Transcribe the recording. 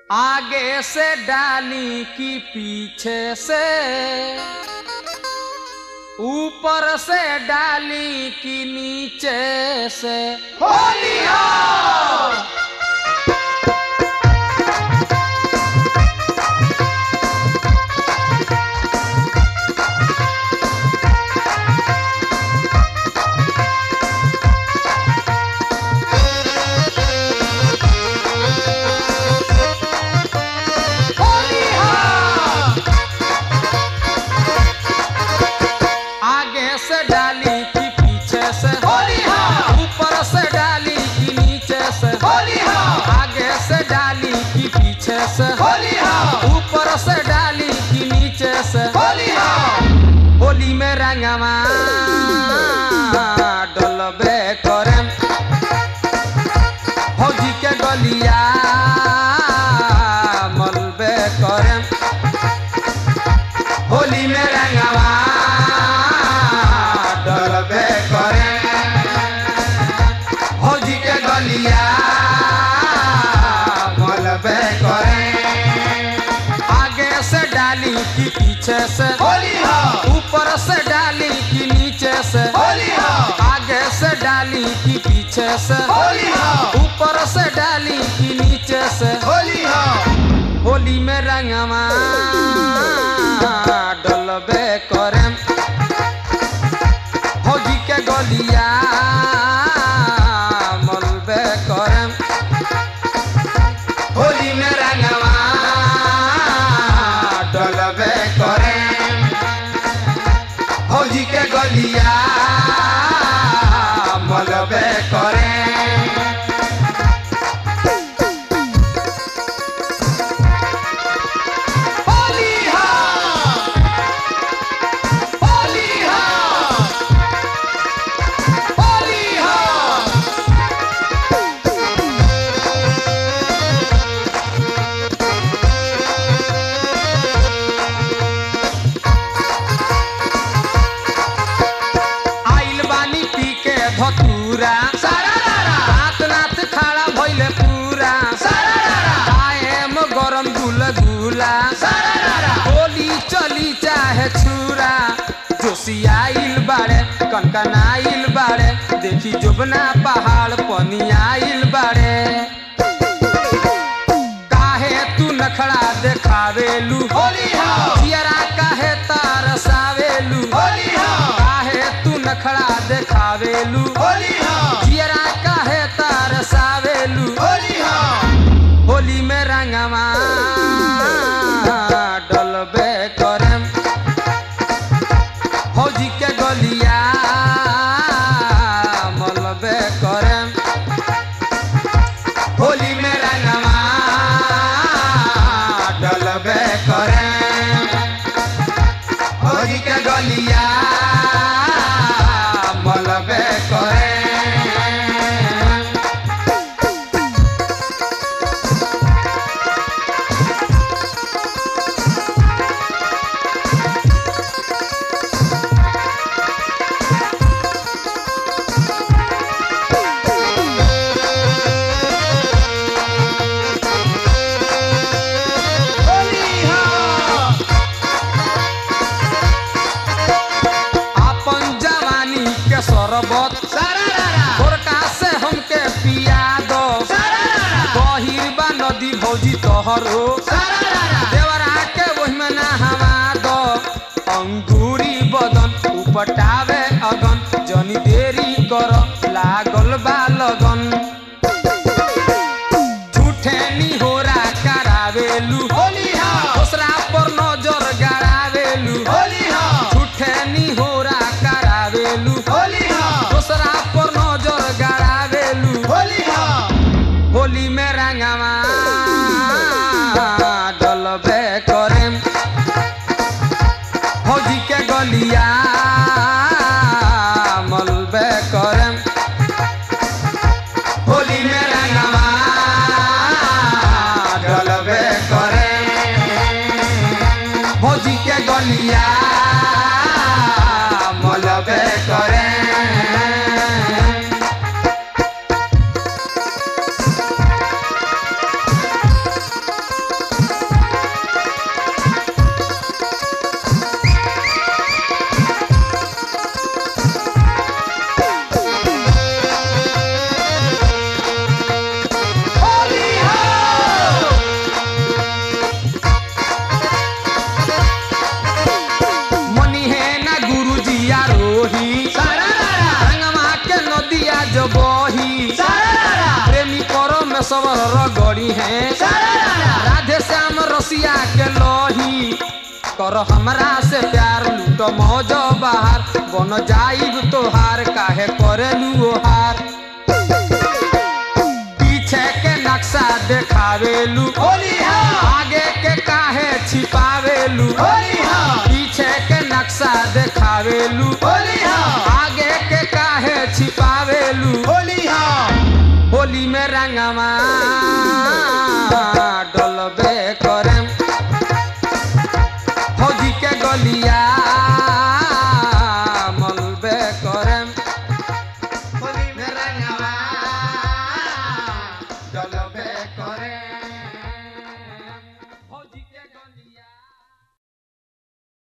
आगे से डाली की पीछे से, ऊपर से डाली की नीचे से। होली हो होली हो, ऊपर से डाली की नीचे से। होली हो, होली में रंगवा डलबे करम, भौजी के गलिया मलबे करम। होली में रंगवा डलबे करम, भौजी के गलिया मलबे करम। की पीछे से होली हो, ऊपर से डाली की नीचे से। होली हो, आगे से डाली की पीछे से। होली हो, ऊपर से डाली की नीचे से। होली हो, होली में रंगवा डलबे करम, भौजी के गलिया मलबे करम। होली में रंगवा डलबे करम, भौजी के गलिया मलबे करम। होली हो, होली हो, होली हो। धतूरा रात नाथ खाड़ा भइले पूरा, कायम गरम गुलगुला। होली चली चाहे छुरा, जोशियाइल बाड़े कनकनाइल बाड़े, देखी जोबना पहाड़ पनियाइल बाड़े। काहे तू नखड़ा देखावेलू, होली हो, जियरा काहे तरसावेलू। होली हो, काहे तू नखड़ा देखावेलू। होली हो, जियरा काहे तरसावेलू। होली हो, होली में रंगवा डलबे करम, भौजी के गलिया मलबे करम। होली में रंगवा डलबे करम, भौजी के गलिया मलबे करम। शरबत भोरका से हमके पिया दो, गहिर बा नदी भौजी तोहरो, देवरा के वही में नहवा दो। अंगूरी बदन उपटावे अगन, जनी देरी कर लागल बा लगन। झूठे निहोरा करावेलू, होली हो, दूसरा पर नजर गड़ावेलू। होली हो, झूठे निहोरा करावेलू। होली हो, दूसरा पर नजर गड़ावेलू। होली हो, होली में रंगवा डलबे करम, भौजी के गलिया मलबे करम। होली में रंगवा डलबे करम, भौजी के गलिया मलबे करम। सवर रगड़ी है राधे श्याम रसिया के लोही कर हमरा से प्यार लूट मौज बहार बन जाइब तोहार काहे करेलू ओहार पीछे के नक्शा देखावेलू